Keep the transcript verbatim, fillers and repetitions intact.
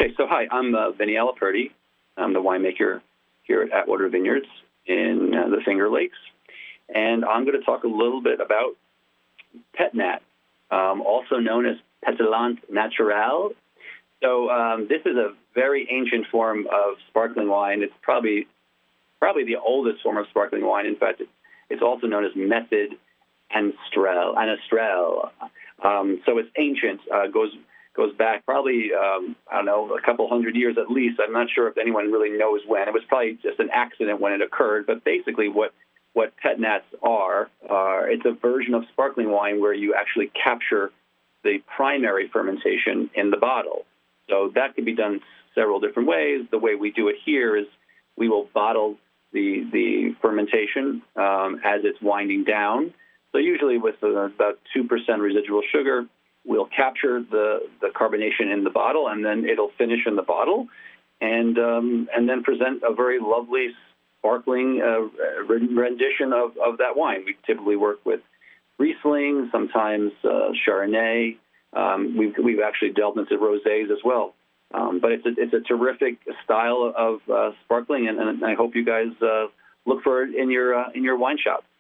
Okay, so hi, I'm uh, Vinny Alaperti. I'm the winemaker here at Atwater Vineyards in uh, the Finger Lakes. And I'm going to talk a little bit about Pet-Nat, um, also known as Pétillant Naturel. So um, this is a very ancient form of sparkling wine. It's probably probably the oldest form of sparkling wine. In fact, it's also known as Method Anestrel. Anestrel. Um, so it's ancient, uh, goes goes back probably, um, I don't know, a couple hundred years at least. I'm not sure if anyone really knows when. It was probably just an accident when it occurred. But basically what, what Pet-Nats are, uh, it's a version of sparkling wine where you actually capture the primary fermentation in the bottle. So that can be done several different ways. The way we do it here is we will bottle the, the fermentation um, as it's winding down. So usually with uh, about two percent residual sugar, we'll capture the, the carbonation in the bottle, and then it'll finish in the bottle, and um, and then present a very lovely, sparkling uh, rendition of, of that wine. We typically work with Riesling, sometimes uh, Chardonnay. Um, we've, we've actually delved into rosés as well. Um, but it's a, it's a terrific style of uh, sparkling, and, and I hope you guys uh, look for it in your uh, in your wine shop.